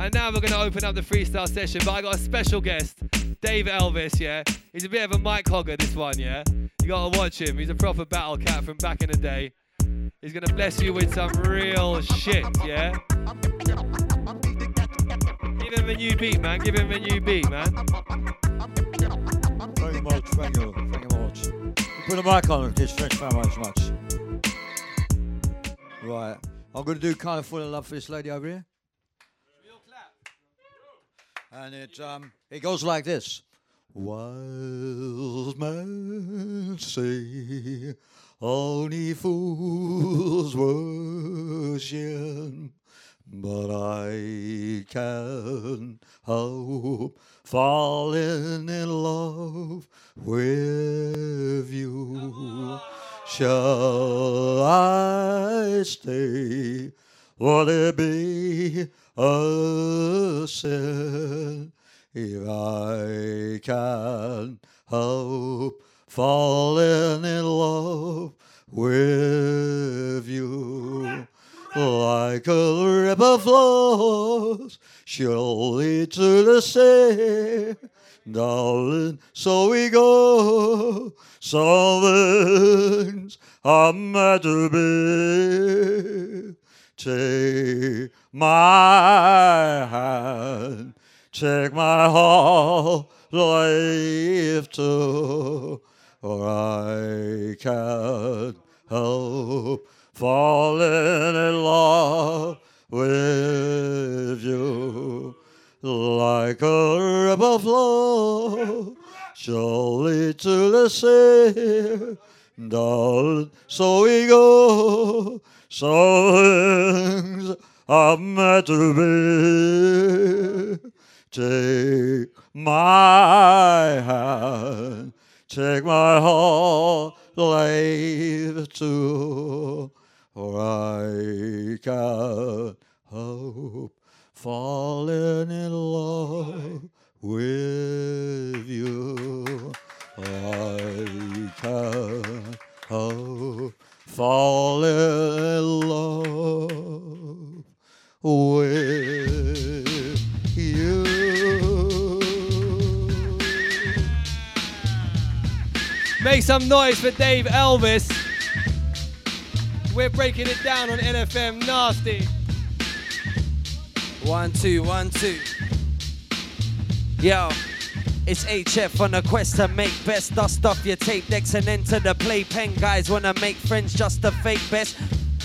And now we're going to open up the freestyle session, but I got a special guest, Dave Elvis, yeah? He's a bit of a mic hogger, this one, yeah? You got to watch him. He's a proper battle cat from back in the day. He's going to bless you with some real shit, yeah? Give him a new beat, man. Give him a new beat, man. Thank you much. Thank you. Thank you much. Put a mic on this. Thank you very much. Right. I'm going to do Kind of Fall in Love for this lady over here. And it goes like this. Wise men say only fools worship, but I can't help falling in love with you. Shall I stay? Would it be a sin if I can't help falling in love with you? Like a river flows surely to the sea, darling, so we go. Some things are meant to be. Take my hand, take my whole life too, or I can't help falling in love with you. Like a river flow surely to the sea, darling, so we go. Some things are meant to be. Take my hand, take my whole life too, or I can't help falling in love with you. I can't help falling in love with you. Make some noise for Dave Elvis. We're breaking it down on NFM Nasty. 1 2 1 2. Yo, it's HF on a quest to make best. Dust off your tape decks and enter the playpen. Guys wanna make friends just to fake best.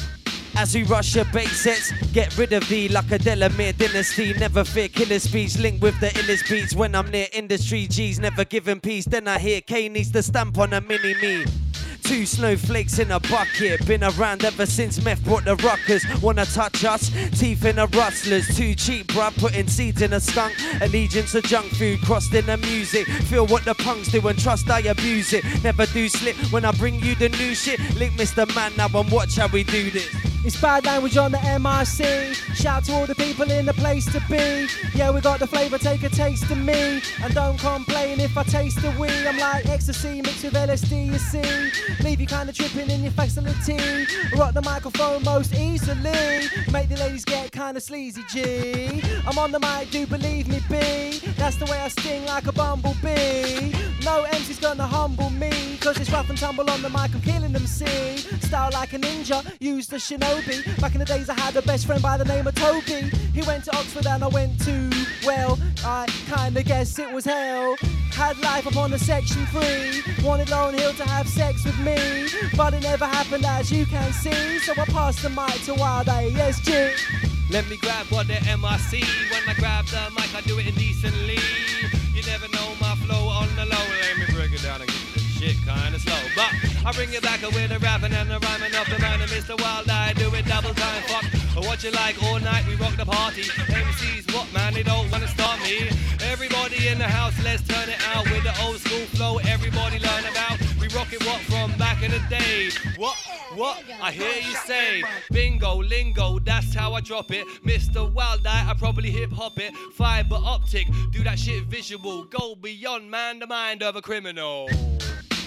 As we rush your base sets, get rid of the like a Delamere dynasty. Never fear killer speech, linked with the illest beats. When I'm near industry G's, never giving peace. Then I hear K needs to stamp on a mini-me. 2 snowflakes in a bucket. Been around ever since meth brought the ruckers. Wanna touch us? Teeth in the rustlers. Too cheap, bruh, putting seeds in a skunk. Allegiance to junk food, crossed in the music. Feel what the punks do and trust I abuse it. Never do slip when I bring you the new shit. Link Mr. Man now and watch how we do this. It's bad language on the MRC. Shout to all the people in the place to be. Yeah, we got the flavour, take a taste of me. And don't complain if I taste the weed. I'm like ecstasy mixed with LSD, you see. Leave you kinda tripping in your facility. Rock the microphone most easily. Make the ladies get kinda sleazy, G. I'm on the mic, do believe me, B. That's the way I sting like a bumblebee. No MC's gonna humble me. Cause it's rough and tumble on the mic, I'm killing them, see. Style like a ninja, use the shinobi. Back in the days I had a best friend by the name of Toby. He went to Oxford and I went to, well, I kinda guess it was hell. Had life upon the section 3. Wanted Lauren Hill to have sex with me, but it never happened as you can see. So I passed the mic to Wild ASG. Let me grab what the MRC. When I grab the mic, I do it indecently. You never know my flow on the low. Let me break it down and get this shit kinda slow. But I bring it back with a rapping and a rhyming off the man of Mr. Wild Eye. Do it double time, fuck. What you like all night, we rock the party. MCs, what man, they don't wanna start me. Everybody in the house, let's turn it out with the old school flow. Everybody learn about. We rock it what from back in the day. What? I hear you say. Bingo, lingo, that's how I drop it. Mr. Wild Eye, I probably hip hop it. Fiber optic, do that shit visual. Go beyond man, the mind of a criminal.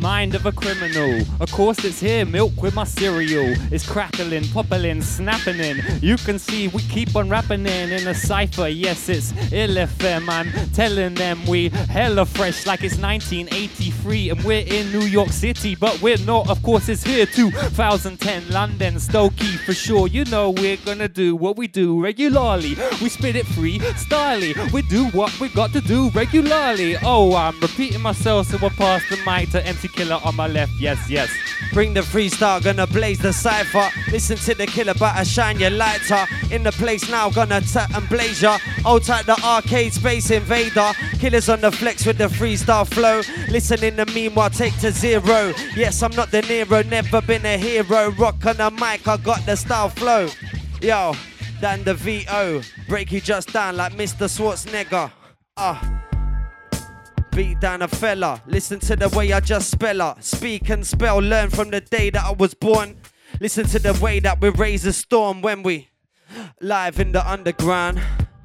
mind of a criminal. Of course it's here, milk with my cereal. It's crackling, popping, snapping in. You can see we keep on rapping in a cypher. Yes, it's LFM. I'm telling them we hella fresh like it's 1983 and we're in New York City, but we're not. Of course it's here 2010 London, Stokey for sure. You know we're gonna do what we do regularly. We spit it free styly. We do what we got to do regularly. Oh, I'm repeating myself, so we'll pass the mic to MC Killer on my left. Yes, yes. Bring the freestyle, gonna blaze the cypher. Listen to the killer, better shine your lighter. In the place now, gonna tap and blaze ya. Old type the arcade space invader. Killers on the flex with the freestyle flow. Listening to meanwhile, take to zero. Yes, I'm not the Nero, never been a hero. Rock on the mic, I got the style flow. Yo, Dan the VO. Break you just down like Mr. Schwarzenegger. Beat down a fella. Listen to the way I just spell her. Speak and spell, learn from the day that I was born. Listen to the way that we raise a storm when we live in the underground.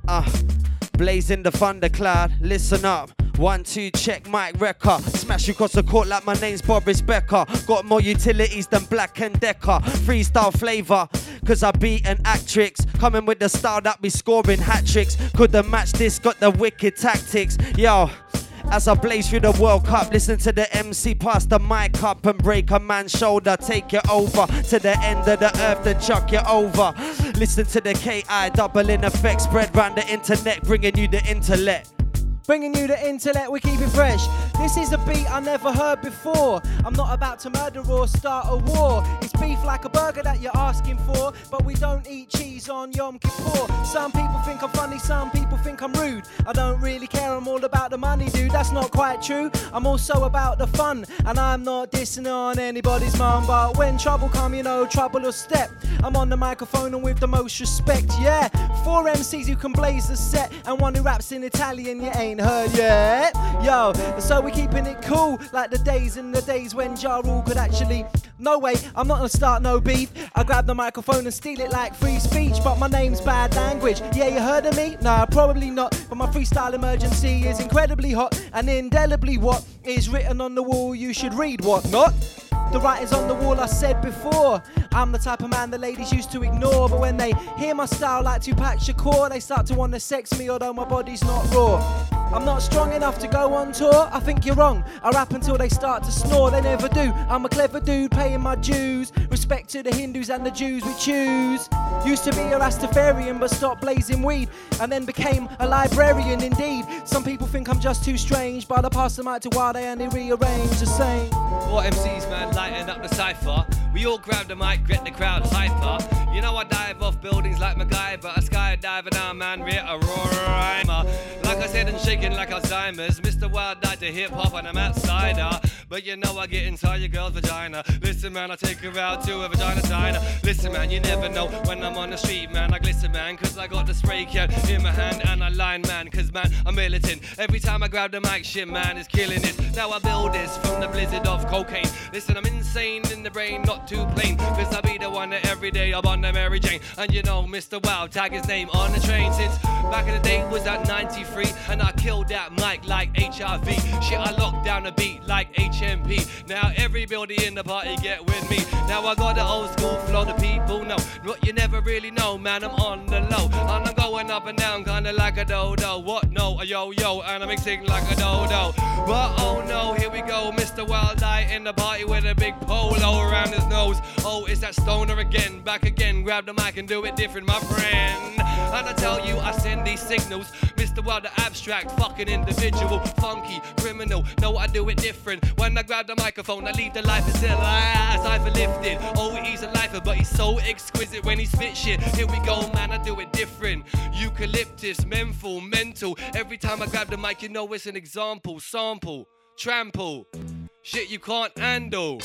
Blazing the thundercloud. Listen up. 1, 2, check mic wrecker. Smash you across the court like my name's Boris Becker. Got more utilities than Black and Decker. Freestyle flavor, cause I beat an actrix. Coming with the style that be scoring hat tricks. Couldn't match this, got the wicked tactics. Yo, as I blaze through the World Cup, listen to the MC pass the mic up and break a man's shoulder. Take you over to the end of the earth and chuck you over. Listen to the KI double in effect. Spread round the internet, bringing you the intellect. Bringing you the intellect, we keep it fresh. This is a beat I never heard before. I'm not about to murder or start a war. It's beef like a burger that you're asking for, but we don't eat cheese on Yom Kippur. Some people think I'm funny, some people think I'm rude. I don't really care, I'm all about the money, dude. That's not quite true. I'm also about the fun, and I'm not dissing on anybody's mum. But when trouble come, you know, trouble will step. I'm on the microphone and with the most respect, yeah. 4 MCs who can blaze the set, and one who raps in Italian you ain't heard yet. Yo, so we keeping it cool like the days when Ja Rule could actually. No way, I'm not gonna start no beef. I grab the microphone and steal it like free speech, but my name's bad language. Yeah, you heard of me? Nah, probably not. But my freestyle emergency is incredibly hot, and indelibly what is written on the wall you should read, what not? The writing's on the wall, I said before. I'm the type of man the ladies used to ignore, but when they hear my style like Tupac Shakur, they start to want to sex me, although my body's not raw. I'm not strong enough to go on tour, I think you're wrong. I rap until they start to snore, they never do. I'm a clever dude paying my dues. Respect to the Hindus and the Jews we choose. Used to be a Rastafarian but stopped blazing weed, and then became a librarian indeed. Some people think I'm just too strange, but I pass the mic to Wade and they rearrange the same. What MCs, man, lighten up the cypher. We all grab the mic, get the crowd hyper. You know I dive off buildings like MacGyver, a skydiver now, man, we're a rhymer. Like I said, and shaking like Alzheimer's. Mr. Wild died to hip hop and I'm outsider. But you know I get inside your girl's vagina. Listen, man, I take her out to a vagina diner. Listen, man, you never know when I'm on the street, man. I glisten, man, cause I got the spray can in my hand and I line, man, cause, man, I'm militant. Every time I grab the mic, shit, man, is killing it. Now I build this from the blizzard of cocaine. Listen, I'm insane in the brain, not too plain, cause I be the one that every day I'm on the Mary Jane. And you know, Mr. Wild, tag his name on the train since back in the day was at 93. And I killed that mic like HIV. Shit, I locked down the beat like HMP. Now everybody in the party get with me. Now I got the old school flow, the people know what you never really know, man, I'm on the low. And I'm going up and down kinda like a dodo. What? No, a yo-yo, and I'm mixing like a dodo. But oh no, here we go, Mr. Wild Eye in the party with a big polo around his nose. Oh, it's that stoner again, back again, grab the mic and do it different, my friend. And I tell you, I send these signals, Mr. Wild, the abstract, fucking individual, funky, criminal. No, I do it different. When I grab the microphone, I leave the life until I've lifted. Oh, he's a lifer, but he's so exquisite when he spit shit. Here we go, man, I do it different. Eucalyptus, mental. Every time I grab the mic, you know it's an example, sample, trample. Shit you can't handle.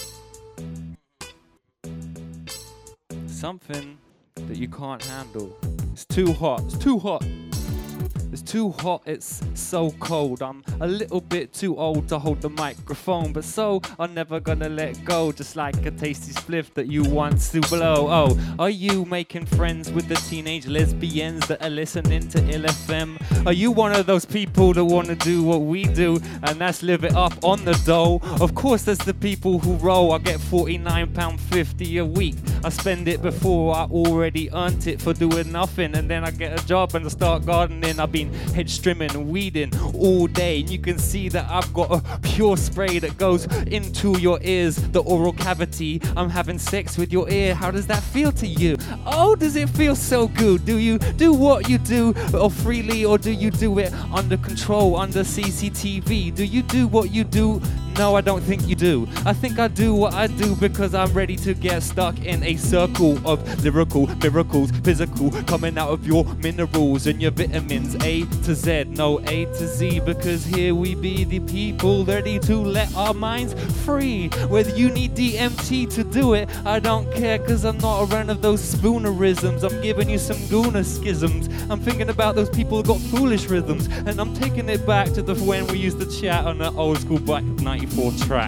Something that you can't handle. It's too hot. It's too hot. It's too hot, it's so cold. I'm a little bit too old to hold the microphone, but so I'm never gonna let go, just like a tasty spliff that you want to blow. Oh, are you making friends with the teenage lesbians that are listening to LFM? Are you one of those people that want to do what we do, and that's live it up on the dole? Of course, there's the people who roll. I get £49.50 a week. I spend it before I already earned it for doing nothing, and then I get a job and I start gardening. I've been hedge trimming and weeding all day, and you can see that I've got a pure spray that goes into your ears, the oral cavity. I'm having sex with your ear. How does that feel to you? Oh, does it feel so good? Do you do what you do or freely, or do you do it under control, under CCTV? Do you do what you do? No, I don't think you do. I think I do what I do because I'm ready to get stuck in a circle of lyrical miracles, physical, coming out of your minerals and your vitamins, A to Z, no A to Z, because here we be the people ready to let our minds free. Whether you need DMT to do it, I don't care, because I'm not around of those spoonerisms. I'm giving you some gooner schisms. I'm thinking about those people who got foolish rhythms, and I'm taking it back to the when we used to chat on an old school Black 94 track.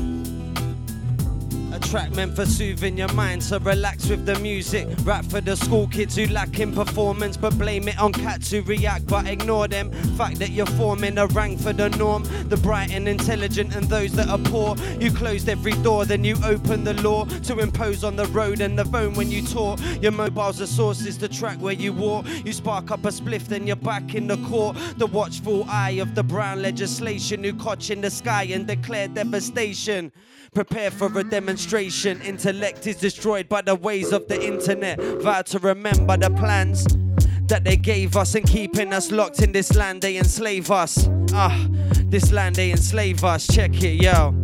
A track meant for soothing your mind, so relax with the music. Rap for the school kids who lack in performance, but blame it on cats who react but ignore them. Fact that you're forming a rank for the norm, the bright and intelligent and those that are poor. You closed every door, then you opened the law to impose on the road and the phone when you talk. Your mobile's a source, is the track where you walk. You spark up a spliff, then you're back in the court. The watchful eye of the brown legislation who cotch in the sky and declare devastation. Prepare for a demonstration. Intellect is destroyed by the ways of the internet. Vow to remember the plans that they gave us, and keeping us locked in this land they enslave us. This land they enslave us. Check it, yo.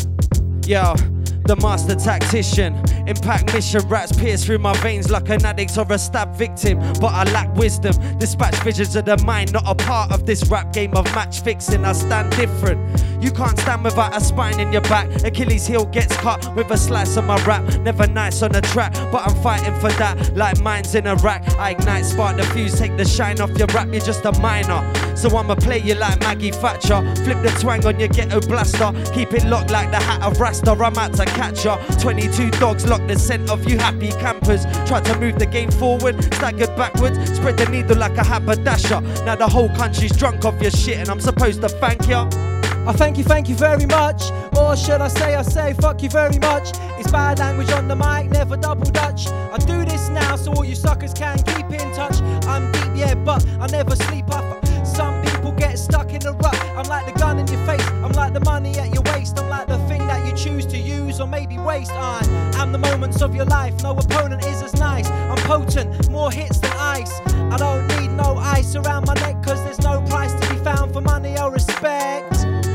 The master tactician. Impact mission, rats pierce through my veins like an addict or a stab victim. But I lack wisdom. Dispatch visions of the mind, not a part of this rap game of match fixing. I stand different. You can't stand without a spine in your back. Achilles heel gets cut with a slice of my rap. Never nice on the track, but I'm fighting for that. Like mines in Iraq. I ignite, spark the fuse, take the shine off your rap. You're just a minor, so I'ma play you like Maggie Thatcher. Flip the twang on your ghetto blaster. Keep it locked like the hat of Rasta. I'm out to catch ya. 22 dogs lock the scent of you happy campers. Try to move the game forward, staggered backwards. Spread the needle like a haberdasher. Now the whole country's drunk off your shit, and I'm supposed to thank ya. I thank you very much. Or should I say fuck you very much. It's bad language on the mic, never double dutch. I do this now so all you suckers can keep in touch. I'm deep, yeah, but I never sleep. Some people get stuck in the rut. I'm like the gun in your face, I'm like the money at your waist. I'm like the thing that you choose to use or maybe waste. I'm the moments of your life, no opponent is as nice. I'm potent, more hits than ice. I don't need no ice around my neck, cause there's no price to be found for money or respect.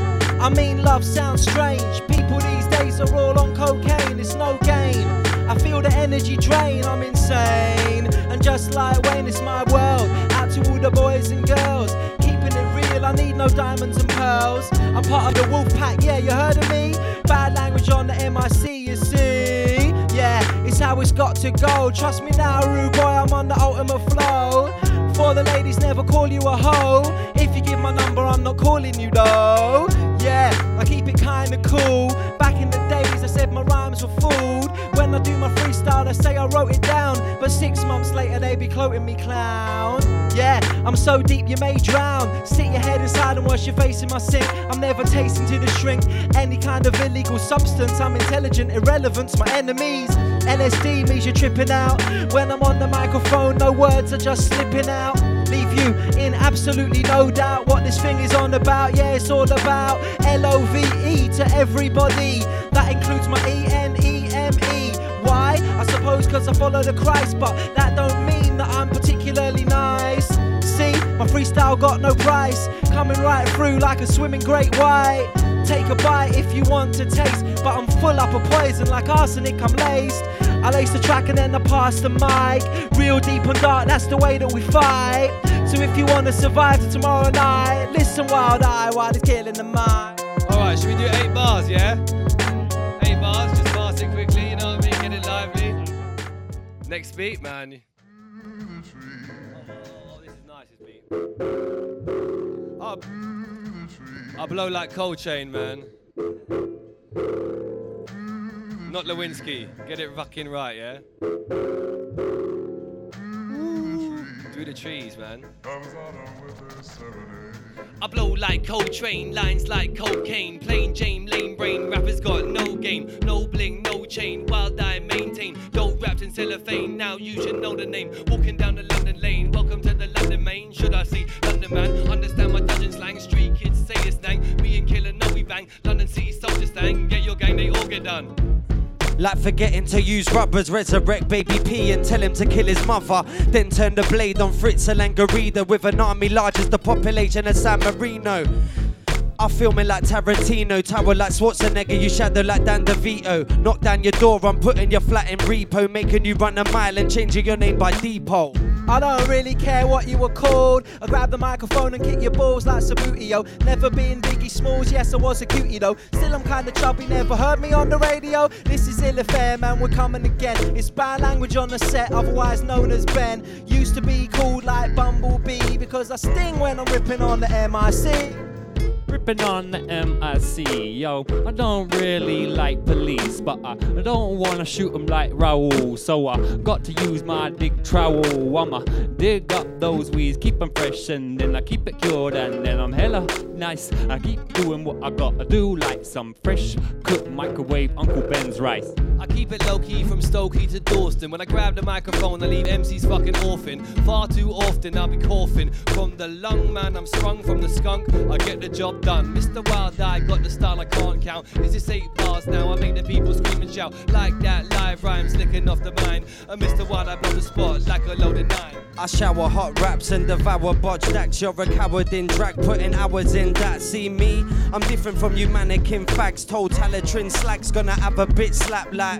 I mean, love sounds strange. People these days are all on cocaine, it's no gain. I feel the energy drain, I'm insane. And just like Wayne, it's my world. Out to all the boys and girls, keeping it real, I need no diamonds and pearls. I'm part of the wolf pack, yeah, you heard of me? Bad language on the MIC, you see? Yeah, it's how it's got to go. Trust me now, rude boy, I'm on the ultimate flow. For the ladies, never call you a hoe. If you give my number, I'm not calling you though. Yeah, I keep it kinda cool. Back in the days, I said my rhymes were fooled. When I do my freestyle, I say I wrote it down. But 6 months later, they be quoting me clown. Yeah, I'm so deep you may drown. Stick your head inside and wash your face in my sink. I'm never tasting to the shrink any kind of illegal substance. I'm intelligent, irrelevance, my enemies. LSD means you're tripping out. When I'm on the microphone, no words are just slipping out. Leave you in absolutely no doubt what this thing is on about. Yeah, it's all about LOVE to everybody. That includes my ENEME. Why? I suppose cause I follow the Christ, but that don't mean that I'm particularly nice. See, my freestyle got no price, coming right through like a swimming great white. Take a bite if you want to taste, but I'm full up of poison like arsenic, I'm laced. I lace the track and then I pass the mic. Real deep and dark, that's the way that we fight. So if you want to survive to tomorrow night, listen Wild Eye while it's killing the mind. Alright, should we do 8 bars, yeah? 8 bars, just fast it quickly, you know what I mean? Get it lively. Next beat, man. Oh, this is nice, this beat. I blow like Coltrane, man. Not Lewinsky. Get it fucking right, yeah? Through the trees, man. I blow like Coltrane, lines like cocaine. Plain Jane, lame brain, rappers got no game. No bling, no chain, wild I maintain. Dope raps in cellophane, now you should know the name. Walking down the London lane, welcome to the London main. Should I see London man, understand my dungeon slang. Street kids say it's dang, me and Killer know we bang. London City soldier stang, get your gang, they all get done. Like forgetting to use rubbers, resurrect baby P and tell him to kill his mother. Then turn the blade on Fritzl and Garida with an army large as the population of San Marino. I film it like Tarantino, tower like Schwarzenegger, you shadow like Dan DeVito. Knock down your door, I'm putting your flat in repo, making you run a mile and changing your name by depot. I don't really care what you were called. I grab the microphone and kick your balls like Sabutio. Never been Biggie Smalls, yes I was a cutie though. Still I'm kinda chubby, never heard me on the radio. This is Ill Affair, man, we're coming again. It's bad language on the set, otherwise known as Ben. Used to be called like Bumblebee because I sting when I'm ripping on the MIC. Ripping on the MIC, yo. I don't really like police, but I don't wanna shoot them like Raoul. So I got to use my dig trowel. I'ma dig up those weeds, keep them fresh, and then I keep it cured, and then I'm hella nice. I keep doing what I gotta do, like some fresh cooked microwave Uncle Ben's rice. I keep it low-key from Stokey to Dawson. When I grab the microphone, I leave MCs fucking orphan. Far too often I'll be coughing from the lung, man, I'm sprung from the skunk. I get the job done. Mr. Wild Eye got the style I can't count. Is this 8 bars now? I make the people scream and shout. Like that live rhyme slicking off the mind. And Mr. Wild Eye blow the spot like a loaded 9. I shower hot raps and devour botched acts. You're a coward in drag, putting hours in that. See me? I'm different from you mannequin fags. Totalitarian slacks gonna have a bit slap like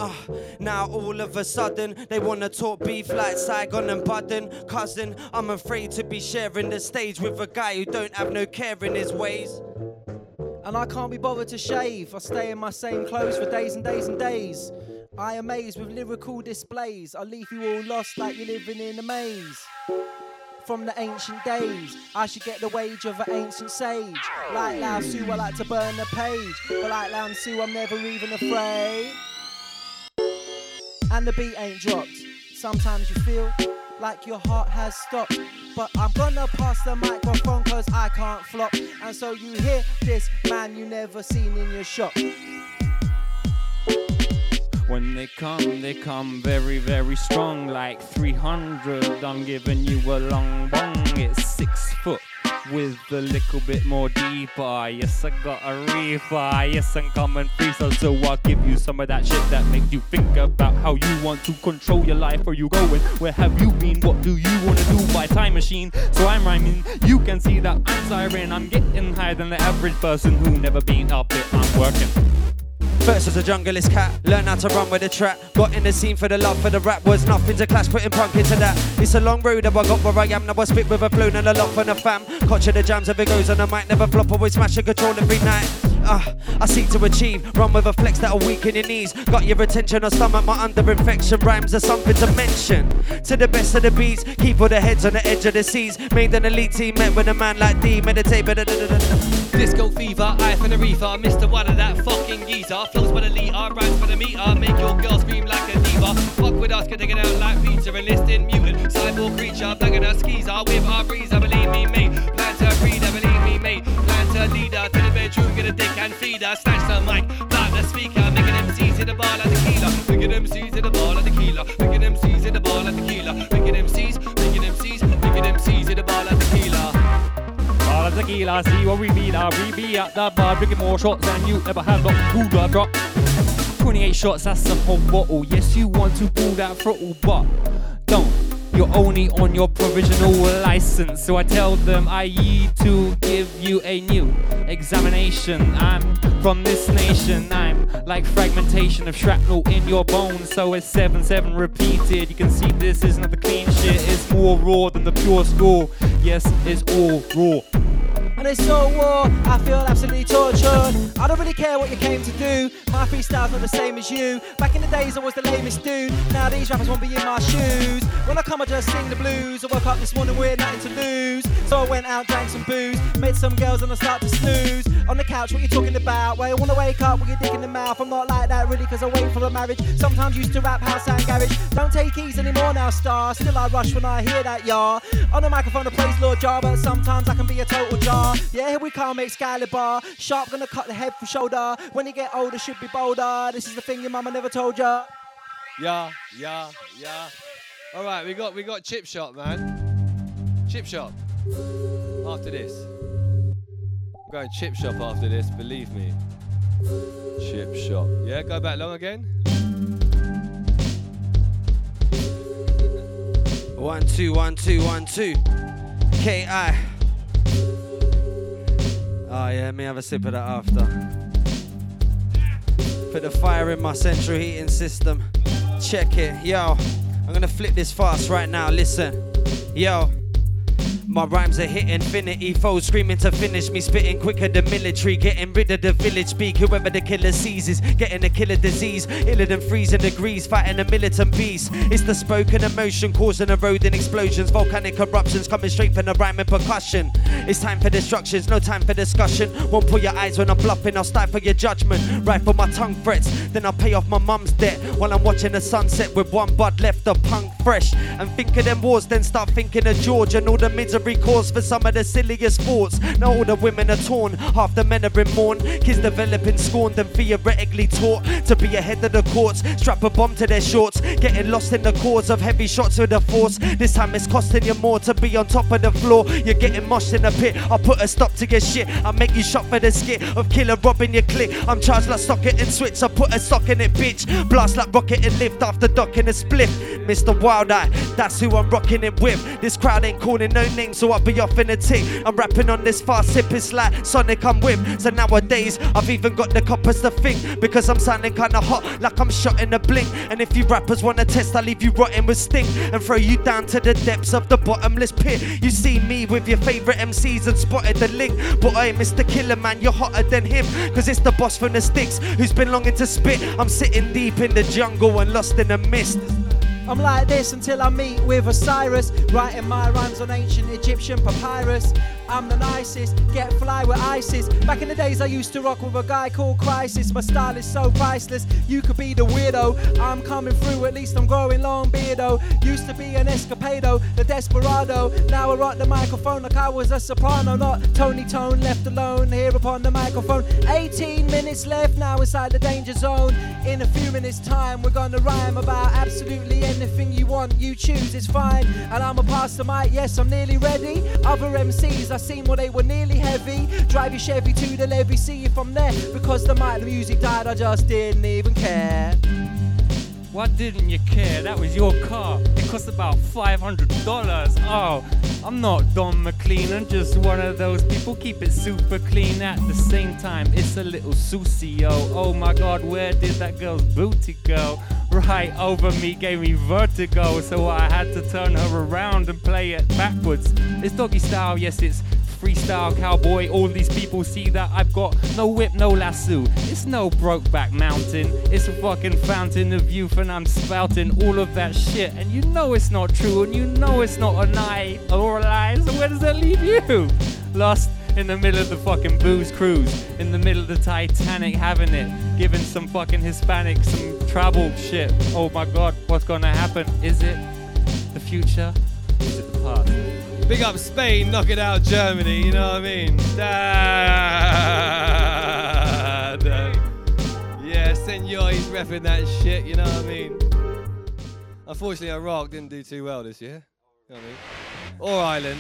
now all of a sudden they wanna talk beef like Saigon and Budden. Cousin, I'm afraid to be sharing the stage with a guy who don't have no care in his ways. And I can't be bothered to shave. I stay in my same clothes for days and days and days. I amaze with lyrical displays. I leave you all lost like you're living in a maze. From the ancient days, I should get the wage of an ancient sage. Like Lao Tzu, I like to burn the page. But like Lao Tzu, I'm never even afraid. And the beat ain't dropped. Sometimes you feel like your heart has stopped. But I'm gonna pass the microphone cause I can't flop. And so you hear this man you never seen in your shop. When they come very, very strong, like 300. I'm giving you a long bong. It's 6 foot with a little bit more deeper. Yes, I got a reefer. Yes, I'm coming free, so I'll give you some of that shit that makes you think about how you want to control your life. Where you going? Where have you been? What do you want to do by time machine? So I'm rhyming. You can see that I'm siren. I'm getting higher than the average person who never been up it. I'm working. First as a junglist cat, learn how to run with the trap. Got in the scene for the love for the rap. Was nothing to clash, putting punk into that. It's a long road that I got where I am. Now I spit with a flow and a lot from the fam. Catch the jams if it goes on the mic. Never flop, always smash and control every night. I seek to achieve, run with a flex that'll weaken your knees. Got your attention or stomach, my under infection. Rhymes are something to mention. To the best of the beats, keep all the heads on the edge of the seas. Made an elite team, met with a man like D. Meditate, Disco fever, eye for the reefer. Mr. One of that fucking geezer. Flows by the liter, rhymes for the meter. Make your girl scream like a diva. Fuck with us, can take it out like Peter. Enlisting mutant, cyborg creature. Bagging her skeezer with our breezer. Believe me, mate. Plan to breeder, believe me, mate. Plan to lead her to the bedroom, get a dick and feed her. Snatch the mic, block the speaker. Making them C's in the bar like tequila. Making them C's in the bar like tequila. Making them C's in the bar like tequila. Making them C's, making them C's, making them C's in the bar like tequila. All of tequila, see what we be at the bar, drinking more shots than you ever had, not cooler drop. 28 shots, that's a whole bottle. Yes, you want to pull that throttle, but don't. You're only on your provisional license. So I tell them I need to give you a new examination. I'm from this nation. I'm like fragmentation of shrapnel in your bones. So it's 7-7 repeated. You can see this isn't the clean shit. It's more raw than the pure score. Yes, it's all raw. And it's so war, I feel absolutely tortured. I don't really care what you came to do. My freestyle's not the same as you. Back in the days I was the lamest dude. Now these rappers won't be in my shoes. When I come I just sing the blues. I woke up this morning with nothing to lose. So I went out, drank some booze, met some girls and I start to snooze. On the couch, what you talking about? Well, you wanna wake up with your dick in the mouth. I'm not like that really, cause I wait for a marriage. Sometimes used to rap house and garage. Don't take keys anymore now, star. Still I rush when I hear that, yah. On the microphone, I praise Lord Jar, but sometimes I can be a total jar. Yeah, here we come, Excalibur. Sharp gonna cut the head from shoulder. When you get older, should be bolder. This is the thing your mama never told ya. Yeah. All right, we got Chip Shop, man. Chip Shop. After this. I'm going Chip Shop after this, believe me. Chip Shop. Yeah, go back long again. 1 2 1 2 1 2. K.I. Oh yeah, let me have a sip of that after. Put the fire in my central heating system. Check it, yo. I'm gonna flip this fast right now, listen. Yo. My rhymes are hit infinity, foes screaming to finish me, spitting quicker than military, getting rid of the village speak, whoever the killer seizes, getting a killer disease, iller than freezing degrees, fighting a militant beast. It's the spoken emotion causing eroding explosions, volcanic eruptions coming straight from the rhyme and percussion. It's time for destructions, no time for discussion. Won't pull your eyes when I'm bluffing, I'll stifle your judgment. Rifle my tongue threats, then I'll pay off my mum's debt while I'm watching the sunset with one bud left, a punk fresh. And think of them wars, then start thinking of George and all the misery cause for some of the silliest sports. Now all the women are torn, half the men are in mourn. Kids developing scorned and theoretically taught to be ahead of the courts. Strap a bomb to their shorts, getting lost in the cause of heavy shots with the force. This time it's costing you more to be on top of the floor. You're getting moshed in the pit, I'll put a stop to your shit. I'll make you shot for the skit of killer robbing your clique. I'm charged like socket and switch, I put a sock in it, bitch. Blast like rocket and lift after docking a spliff. Mr. Wild Eye, that's who I'm rocking it with. This crowd ain't calling no names, so I'll be off in a tick. I'm rapping on this fast sip, it's like Sonic I'm with. So nowadays I've even got the coppers to think, because I'm sounding kinda hot like I'm shot in a blink. And if you rappers wanna test, I'll leave you rotting with stink and throw you down to the depths of the bottomless pit. You see me with your favourite MCs and spotted the link, but hey Mr. Killer Man, you're hotter than him, cause it's the boss from the sticks who's been longing to spit. I'm sitting deep in the jungle and lost in the mist. I'm like this until I meet with Osiris, writing my rhymes on ancient Egyptian papyrus. I'm the nicest, get fly with ISIS. Back in the days I used to rock with a guy called Crisis. My style is so priceless, you could be the weirdo. I'm coming through, at least I'm growing long beardo. Used to be an escapado, the desperado. Now I rock the microphone like I was a soprano, not Tony Tone, left alone here upon the microphone. 18 minutes left now inside the danger zone. In a few minutes time we're gonna rhyme about absolutely anything you want, you choose, it's fine. And I'ma pass the mic, yes I'm nearly ready. Other MCs I seen well they were nearly heavy. Drive your Chevy to the levee, see if I'm there. Because the mic, the music died, I just didn't even care. Why didn't you care? That was your car. It cost about $500. Oh, I'm not Don McLean. I'm just one of those people. Keep it super clean at the same time. It's a little Sucio. Oh my God, where did that girl's booty go? Right over me, gave me vertigo. So I had to turn her around and play it backwards. It's doggy style, yes, it's freestyle cowboy. All these people see that I've got no whip, no lasso. It's no Brokeback Mountain. It's a fucking fountain of youth and I'm spouting all of that shit. And you know it's not true and you know it's not a lie or a lie. So where does that leave you? Lost in the middle of the fucking booze cruise. In the middle of the Titanic having it. Giving some fucking Hispanic some trouble shit. Oh my God, what's gonna happen? Is it the future? Is it the past? Big up Spain, knock it out Germany, you know what I mean? Yeah, senor, he's repping that shit, you know what I mean? Unfortunately, Iraq didn't do too well this year, you know what I mean? Or Ireland.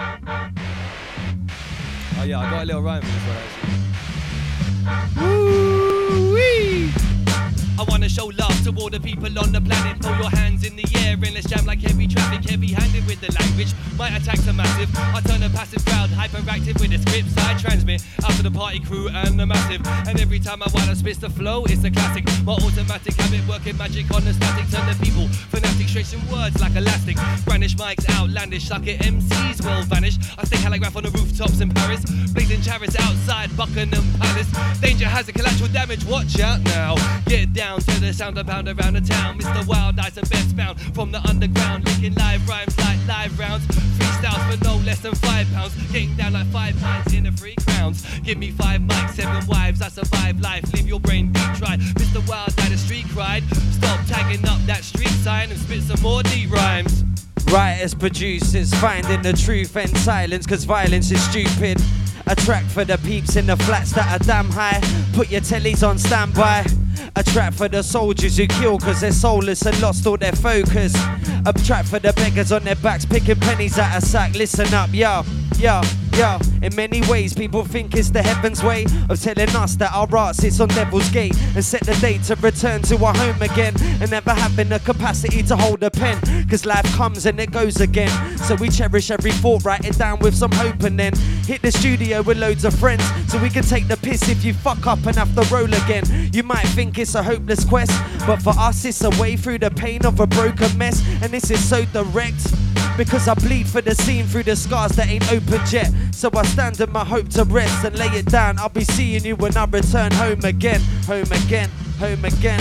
Oh yeah, I got a little rhyme for this one actually. Woo-wee! I wanna show love to all the people on the planet. Throw your hands in the air and let's jam like heavy traffic. Heavy-handed with the language, my attacks are massive. I turn a passive crowd hyperactive with the scripts I transmit out to the party crew and the massive. And every time I wanna spit the flow, it's a classic. My automatic habit working magic on the static. Turn the people fanatic, stretching words like elastic. Brandish mics outlandish, suck it MCs will vanish. I stay hologram on the rooftops in Paris, blazing chariots outside Buckingham Palace. Danger has a collateral damage, watch out now. Get down to the sound of pound around the town. Mr. Wild Eyes and best found from the underground, licking live rhymes like live rounds. Freestyles for no less than £5. Getting down like 5 pints in the 3 crowns. Give me 5 mics, 7 wives, I survive life. Leave your brain deep fried. Mr. Wild Eye, the street cried. Stop tagging up that street sign and spit some more deep rhymes. Writers, producers, finding the truth and silence, cause violence is stupid. A track for the peeps in the flats that are damn high. Put your tellies on standby. A track for the soldiers who kill cause they're soulless and lost all their focus. A track for the beggars on their backs picking pennies out a sack. Listen up, yo, yo, yo. In many ways people think it's the heaven's way of telling us that our art sits on Devil's Gate and set the date to return to our home again, and never having the capacity to hold a pen, cause life comes and it goes again. So we cherish every thought, write it down with some hope, and then hit the studio with loads of friends so we can take the piss if you fuck up and have to roll again. You might think it's a hopeless quest, but for us it's a way through the pain of a broken mess. And this is so direct because I bleed for the scene through the scars that ain't opened yet. So I stand in my hope to rest and lay it down. I'll be seeing you when I return home again. Home again, home again.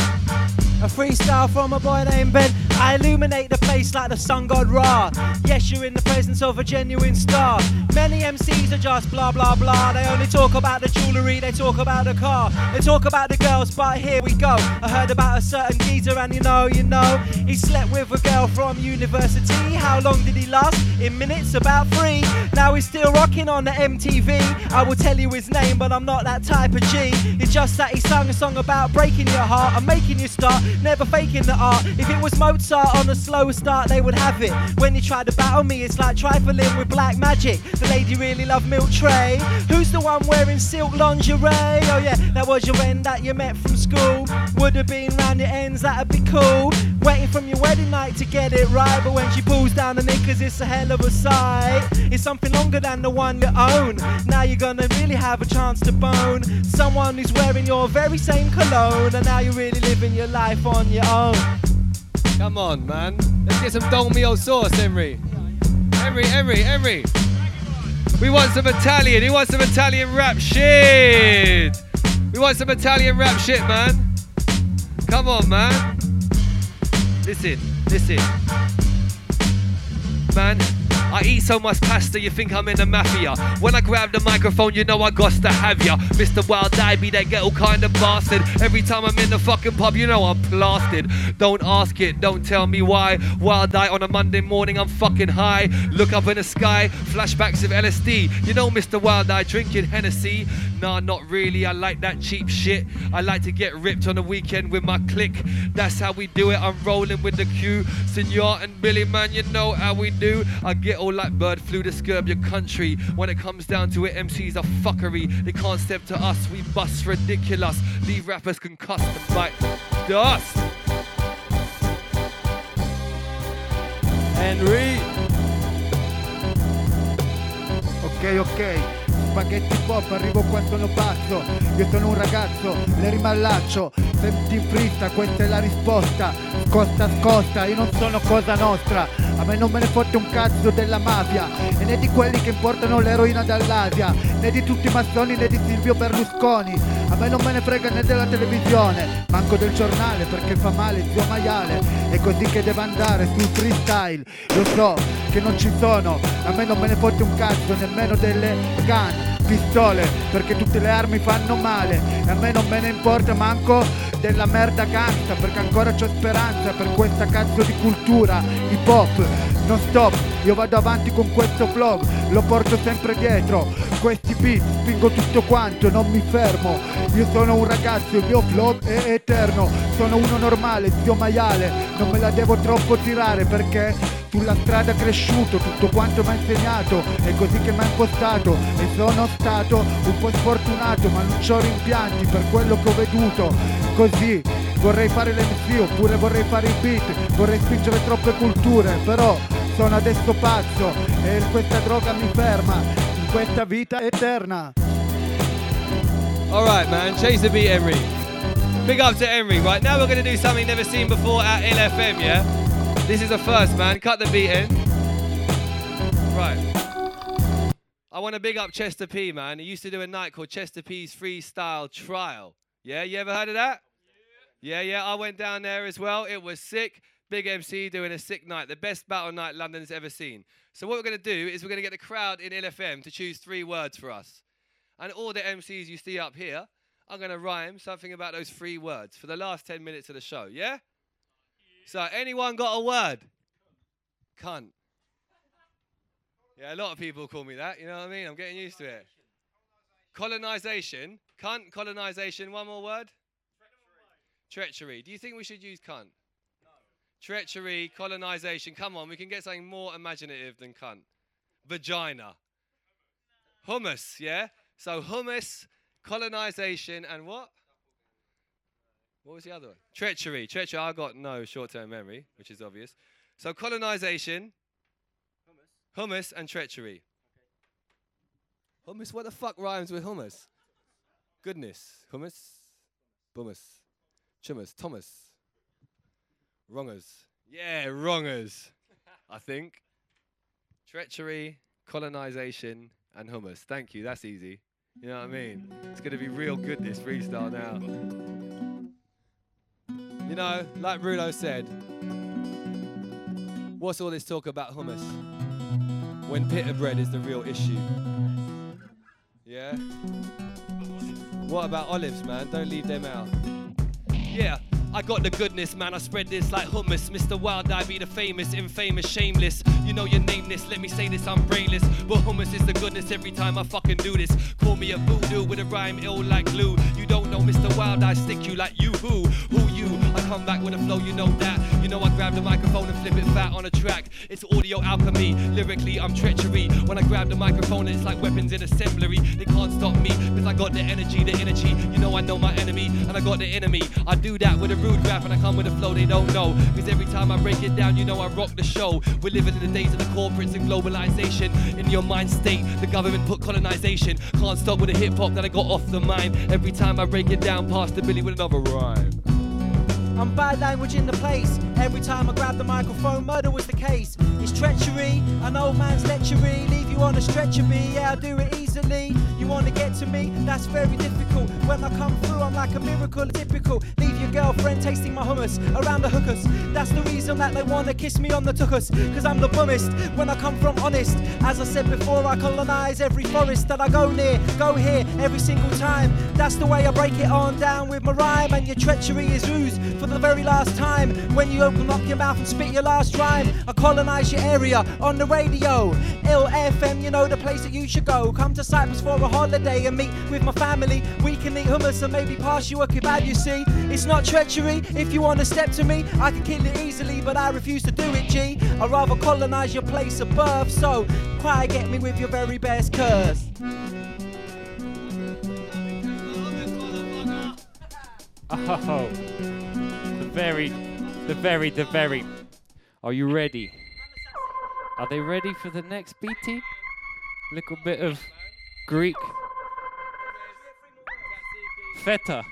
A freestyle from a boy named Ben. I illuminate the place like the sun god Ra. Yes, you're in the presence of a genuine star. Many MCs are just blah blah blah. They only talk about the jewellery, they talk about the car, they talk about the girls, but here we go. I heard about a certain geezer and you know, he slept with a girl from university. How long did he last? In minutes, about 3. Now he's still rocking on the MTV. I will tell you his name, but I'm not that type of G. It's just that he sung a song about breaking your heart and making you start, never faking the art. If it was Mozart on a slower start, they would have it. When you try to battle me, it's like trifling with black magic. The lady really loved Milk Tray. Who's the one wearing silk lingerie? Oh yeah, that was your end that you met from school. Would have been round your ends, that'd be cool. Waiting from your wedding night to get it right, but when she pulls down the knickers, it's a hell of a sight. It's something longer than the one you own. Now you're gonna really have a chance to bone someone who's wearing your very same cologne, and now you're really living your life on your own. Come on, man. Let's get some Dolmio sauce, Henry. Henry. We want some Italian. Who wants some Italian rap shit? We want some Italian rap shit, man. Come on, man. Listen. Man, I eat so much pasta, you think I'm in the mafia. When I grab the microphone, you know I got to have ya. Mr. Wild Eye be that ghetto kind of bastard. Every time I'm in the fucking pub, you know I'm plastered. Don't ask it, don't tell me why. Wild Eye on a Monday morning, I'm fucking high. Look up in the sky, flashbacks of LSD. You know Mr. Wild Eye drinking Hennessy. Nah, not really, I like that cheap shit. I like to get ripped on the weekend with my clique. That's how we do it, I'm rolling with the Q. Senor and Billy, man, you know how we do. I get all like bird flu to scurb your country. When it comes down to it, MCs are fuckery. They can't step to us, we bust ridiculous. These rappers can cuss and bite dust. Henry. Ok, spaghetti pop, arrivo qua sono pazzo. Io sono un ragazzo, le rimallaccio. Senti in frista, questa è la risposta. Scosta, io non sono cosa nostra. A me non me ne fotte un cazzo della mafia, e né di quelli che importano l'eroina dall'Asia, né di tutti i massoni, né di Silvio Berlusconi. A me non me ne frega né della televisione, manco del giornale, perché fa male zio maiale. È così che deve andare sul freestyle. Lo so che non ci sono, a me non me ne fotte un cazzo nemmeno delle gun, pistole, perché tutte le armi fanno male. E a me non me ne importa manco della merda gangsta, perché ancora c'ho speranza per questa cazzo di cultura hip hop. Non stop, io vado avanti con questo vlog, lo porto sempre dietro. Questi beat, spingo tutto quanto, non mi fermo. Io sono un ragazzo, il mio vlog è eterno. Sono uno normale, zio maiale, non me la devo troppo tirare, perché sulla strada cresciuto, tutto quanto mi ha insegnato, è così che mi ha impostato. E sono stato un po' sfortunato, ma non c'ho rimpianti per quello che ho veduto. Così vorrei fare l'MC, oppure vorrei fare i beat, vorrei spingere troppe culture, però sono adesso pazzo e questa droga mi ferma in questa vita eterna. Alright, man, chase the beat, Henry. Big up to Henry. Right, now we're going to do something never seen before at LFM, yeah? This is a first, man. Cut the beat in. Right. I want to big up Chester P, man. He used to do a night called Chester P's Freestyle Trial. Yeah, you ever heard of that? Yeah, I went down there as well. It was sick. Big MC doing a sick night, the best battle night London's ever seen. So what we're going to do is we're going to get the crowd in LFM to choose 3 words for us. And all the MCs you see up here, I'm going to rhyme something about those 3 words for the last 10 minutes of the show, yeah? So anyone got a word? Cunt. Yeah, a lot of people call me that, you know what I mean? I'm getting used to it. Colonisation. Cunt, colonisation. One more word? Treachery. Do you think we should use cunt? No. Treachery, colonisation. Come on, we can get something more imaginative than cunt. Vagina. Hummus, yeah? So hummus, colonisation, and what? What was the other one? Treachery. Treachery. I got no short-term memory, which is obvious. So colonisation, hummus, and treachery. Okay. Hummus? What the fuck rhymes with hummus? Goodness. Hummus, bummus, chummus, Thomas. Wrongers. Yeah, wrongers, I think. Treachery, colonisation, and hummus. Thank you, that's easy. You know what I mean? It's going to be real good, this freestyle now. You know, like Rulo said, what's all this talk about hummus when pita bread is the real issue? Yeah? What about olives, man? Don't leave them out. Yeah. I got the goodness, man, I spread this like hummus. Mr. Wild, I be the famous, infamous, shameless. You know your nameless, let me say this, I'm brainless. But hummus is the goodness every time I fucking do this. Call me a voodoo with a rhyme ill like glue. You don't know Mr. Wild, I stick you like you who? Who you? I come back with a flow, you know that. You know I grab the microphone and flip it fat on a track. It's audio alchemy, lyrically I'm treachery. When I grab the microphone it's like weapons in assembly. They can't stop me, cause I got the energy. You know I know my enemy, and I got the enemy. I do that with a rude rap and I come with a flow they don't know. Cause every time I break it down, you know I rock the show. We're living in the days of the corporates and globalization. In your mind state, the government put colonization. Can't stop with the hip hop that I got off the mind. Every time I break it down, past the Billy with another rhyme. I'm bad language in the place. Every time I grab the microphone, murder was the case. It's treachery, an old man's lechery. Leave you on a stretcher, B, yeah, I'll do it easily. You want to get to me? That's very difficult. When I come through, I'm like a miracle, typical. Leave your girlfriend tasting my hummus around the hookers. That's the reason that they want to kiss me on the tuchus. Cause I'm the bummest when I come from honest. As I said before, I colonize every forest that I go near, go here every single time. That's the way I break it on down with my rhyme. And your treachery is ooze for the very last time. When you open up your mouth and spit your last rhyme, I colonize your area on the radio. Ill FM, you know the place that you should go. Come to Cyprus for a holiday and meet with my family. We can eat hummus and maybe pass you a kebab, you see. It's not treachery. If you want to step to me, I can kill it easily, but I refuse to do it, G. I'd rather colonize your place of birth, so cry get me with your very best curse. Oh, the very. Are you ready? Are they ready for the next BT? Little bit of Greek. Feta.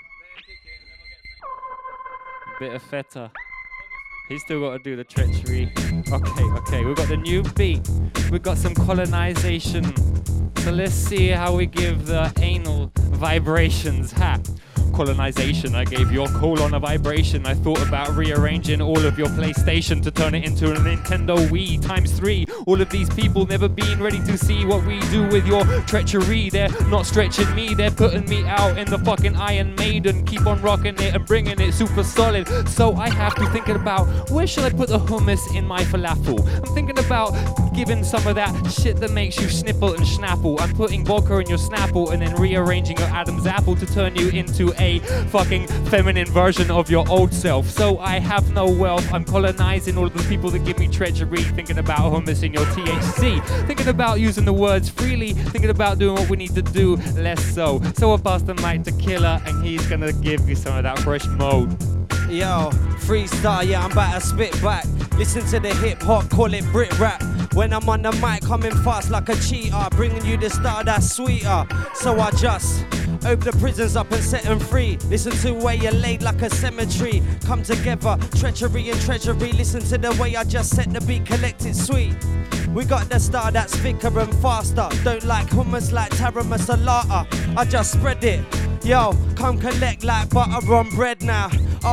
Bit of feta. He's still got to do the treachery. Okay, we've got the new beat. We've got some colonization. So let's see how we give the anal vibrations. Colonization, I gave your colon a vibration. I thought about rearranging all of your PlayStation to turn it into a Nintendo Wii ×3. All of these people never been ready to see what we do with your treachery. They're not stretching me, they're putting me out in the fucking Iron Maiden. Keep on rocking it and bringing it super solid. So I have to think about, where should I put the hummus in my falafel? I'm thinking about giving some of that shit that makes you snipple and snapple. I'm putting vodka in your snapple and then rearranging your Adam's apple to turn you into a fucking feminine version of your old self. So I have no wealth. I'm colonizing all of the people that give me treachery. Thinking about hummus in your THC. Thinking about using the words freely. Thinking about doing what we need to do less so. So I pass the mic to Killer and he's gonna give you some of that fresh mode. Yo, freestyle, yeah, I'm about to spit back. Listen to the hip hop, call it Brit rap. When I'm on the mic, coming fast like a cheater, bringing you the style that's sweeter. So I just open the prisons up and set them free. Listen to where you're laid like a cemetery. Come together, treachery and treasury. Listen to the way I just set the beat, collect it sweet. We got the style that's thicker and faster. Don't like hummus like Tara Masalata. I just spread it. Yo, come collect like butter on bread now. Oh,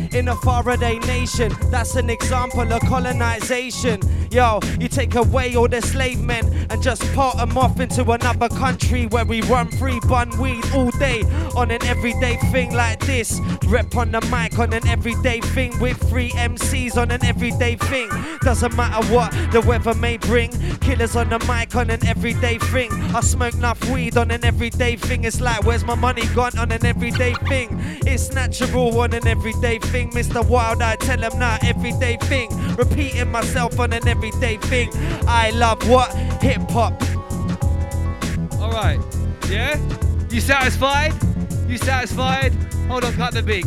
in a Faraday nation. That's an example of colonization. Yo, you take away all the slave men and just part them off into another country where we run free, bun weed all day on an everyday thing like this. Rep on the mic on an everyday thing with 3 MCs on an everyday thing. Doesn't matter what the weather may bring. Killers on the mic on an everyday thing. I smoke enough weed on an everyday thing. It's like, where's my money gone on an everyday thing? It's natural on an everyday thing. Mr. Wild, I tell him now, everyday thing. Repeating myself on an everyday thing. I love what? Hip hop. All right, yeah? You satisfied? You satisfied? Hold on, cut the beat.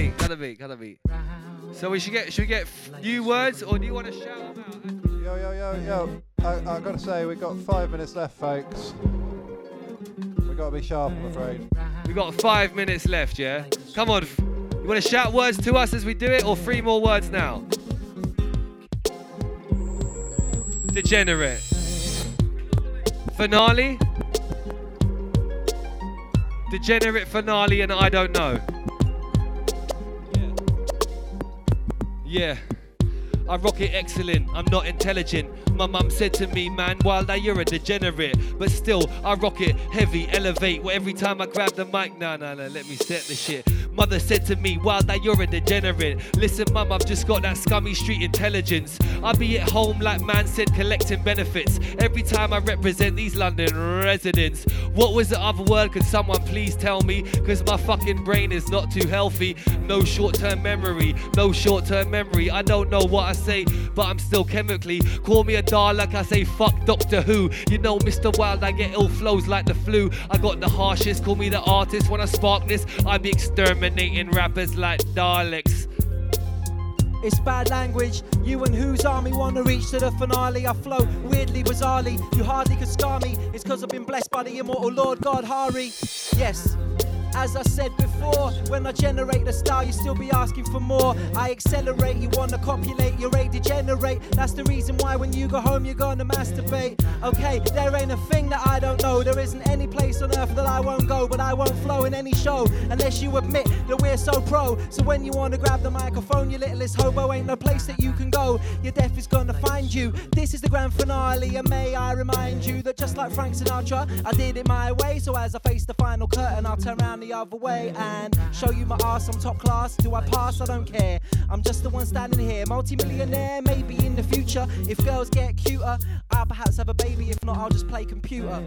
So we should get new words, or do you want to shout them out? Yo. I gotta say, we've got 5 minutes left, folks. We've got to be sharp, I'm afraid. We've got 5 minutes left, yeah? Come on. You want to shout words to us as we do it, or 3 more words now? Degenerate. Finale. Degenerate, finale, and I don't know. Yeah. I rock it excellent, I'm not intelligent. My mum said to me, man, Wilder, you're a degenerate. But still, I rock it heavy, elevate. Well, every time I grab the mic, nah, let me set the shit. Mother said to me, Wilder, you're a degenerate. Listen, mum, I've just got that scummy street intelligence. I be at home, like man said, collecting benefits. Every time I represent these London residents. What was the other word? Could someone please tell me? Cause my fucking brain is not too healthy. No short-term memory. I don't know what I say, but I'm still chemically. Call me a Dalek, I say fuck Doctor Who. You know, Mr. Wild, I get ill flows like the flu. I got the harshest, call me the artist. When I spark this, I be exterminating rappers like Daleks. It's bad language. You and whose army wanna reach to the finale? I flow weirdly, bizarrely. You hardly could scar me. It's cause I've been blessed by the immortal Lord God Hari. Yes. As I said before, when I generate the style, you still be asking for more. I accelerate, you wanna copulate, you're a degenerate. That's the reason why when you go home, you're gonna masturbate. Okay, there ain't a thing that I don't know. There isn't any place on earth that I won't go, but I won't flow in any show unless you admit that we're so pro. So when you wanna grab the microphone, you littlest hobo, ain't no place that you can go. Your death is gonna find you. This is the grand finale, and may I remind you that just like Frank Sinatra, I did it my way. So as I face the final curtain, I'll turn around the other way and show you my ass. I'm top class. Do I pass? I don't care. I'm just the one standing here, multi-millionaire. Maybe in the future, if girls get cuter, I'll perhaps have a baby. If not, I'll just play computer.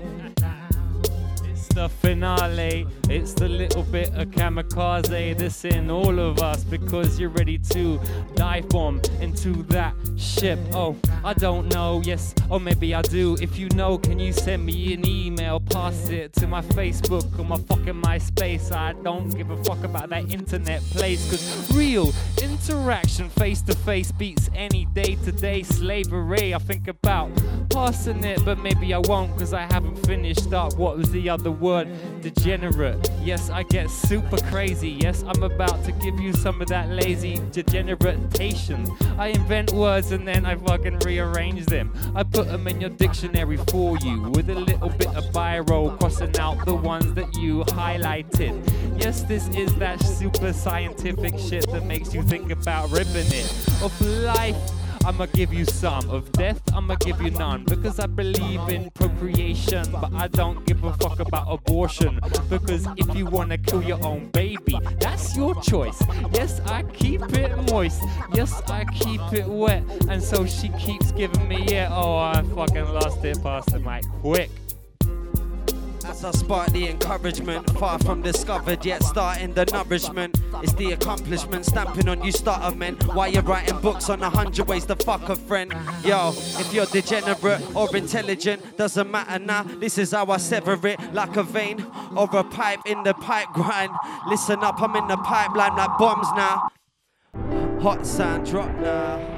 It's the finale, it's the little bit of kamikaze that's in all of us, because you're ready to dive bomb into that ship. Oh, I don't know, yes, or maybe I do. If you know, can you send me an email? Pass it to my Facebook or my fucking MySpace. I don't give a fuck about that internet place, cause real interaction face to face beats any day-to-day slavery. I think about passing it, but maybe I won't, cause I haven't finished up. What was the other word? Degenerate. Yes, I get super crazy. Yes, I'm about to give you some of that lazy degeneratation. I invent words and then I fucking rearrange them. I put them in your dictionary for you with a little bit of biro, crossing out the ones that you highlighted. Yes, this is that super scientific shit that makes you think about ripping it. Of life, I'ma give you some. Of death, I'ma give you none. Because I believe in procreation, but I don't give a fuck about abortion. Because if you wanna kill your own baby, that's your choice. Yes, I keep it moist. Yes, I keep it wet. And so she keeps giving me it. Oh, I fucking lost it. Pass the mic quick. As I spark the encouragement, far from discovered yet starting the nourishment. It's the accomplishment, stamping on you starter men. Why you writing books on 100 ways to fuck a friend? Yo, if you're degenerate or intelligent, doesn't matter now. This is how I sever it, like a vein or a pipe in the pipe grind. Listen up, I'm in the pipeline like bombs now. Hot sound drop now.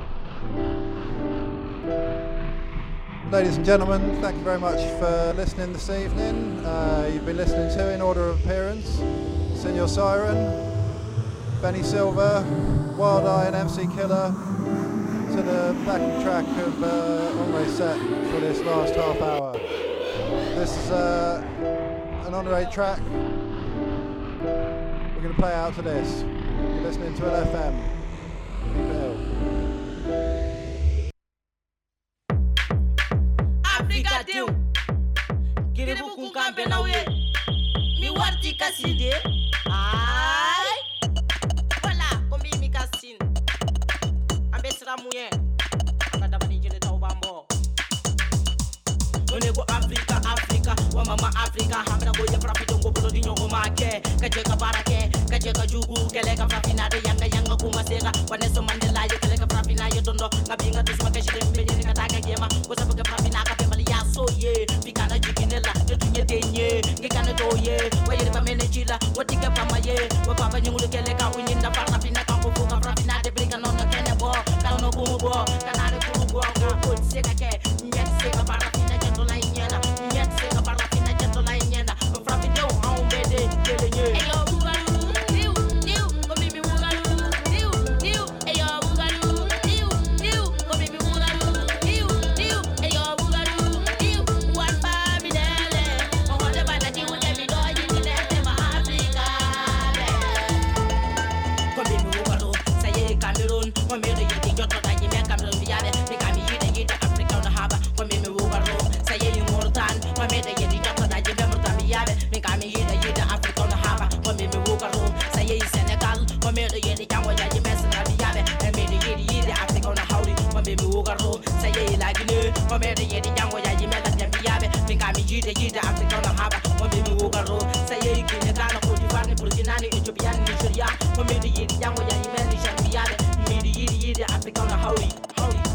Ladies and gentlemen, thank you very much for listening this evening. You've been listening to, in order of appearance, Senor Siren, Benny Silver, Wild Eye and MC Killer, to the backing track of Honore's set for this last half hour. This is an Honore track. We're going to play out to this. You listening to LFM. Keep it ill. Africa deu. Kiribu kukampe na we. Mi warti kasinde. Ai. Voilà, kombi mi kasin. Ambesra muye. Akadaba ni jele tau bambo. Onego Africa, Africa, wa mama Africa, hamna goja profit ngo bolo dinyo go make, kacheka barake, kacheka jugu, kelega profina de yanga kumasega, waneso Mandela ye kelega profina ye dondo, ngabinga tusma kashide mbenye ni kataka gema, kosa buke profina ka bemali ya so ye, bikana jikinela, netunye tenye, ngekana toye, waye ba menechila, watika pama ye, wa papa nyungulu kelega unyinda profina ka kufuka profina de brika no kene bo, ka no kumu bo, kana de kumu bo, ka put sega ke, nyet sega profina la inyana, nyet sega barafina jeto la inyana, frapi do haumbede kelenye. Eyo bugalu, diu, diu, komimi bugalu, diu, diu, eyo bugalu, diu, diu, komimi bugalu, diu, diu, eyo bugalu, diu, one baby dele, onde bana diu demi do yinile ma Africa. Komimi bugalu, saye Cameroon, komimi yedi joto da yime Cameroon biade, bigami yide Africa on haba, komimi bugalu. Mamede yedi japa da jibe murtami yabe Mikami yida Africa na haba Mameme wukaro Saye Senegal Mamede yedi jango ya jibe sinabi yabe Mamede yedi Africa na hauri Mameme wukaro Saye Lagine Mamede yedi jango ya jibe sinabi yabe Mikami yida Africa na haba Mameme wukaro Saye Guinea Ghana Cote d'Ivoire Burkina Ethiopia Nigeria Mamede yedi jango ya jibe sinabi yabe Mamede yedi Africa na hauri